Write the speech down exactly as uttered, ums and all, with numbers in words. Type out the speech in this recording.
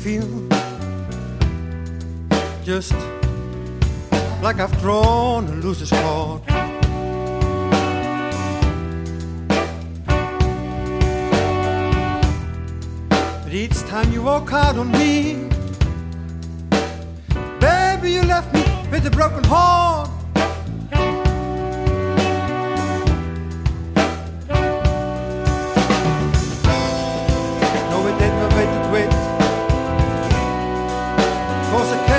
feel just like I've drawn a loser's cord. But each time you walk out on me, baby, you left me with a broken heart. No, it ain't no way to wait, 'cause I can't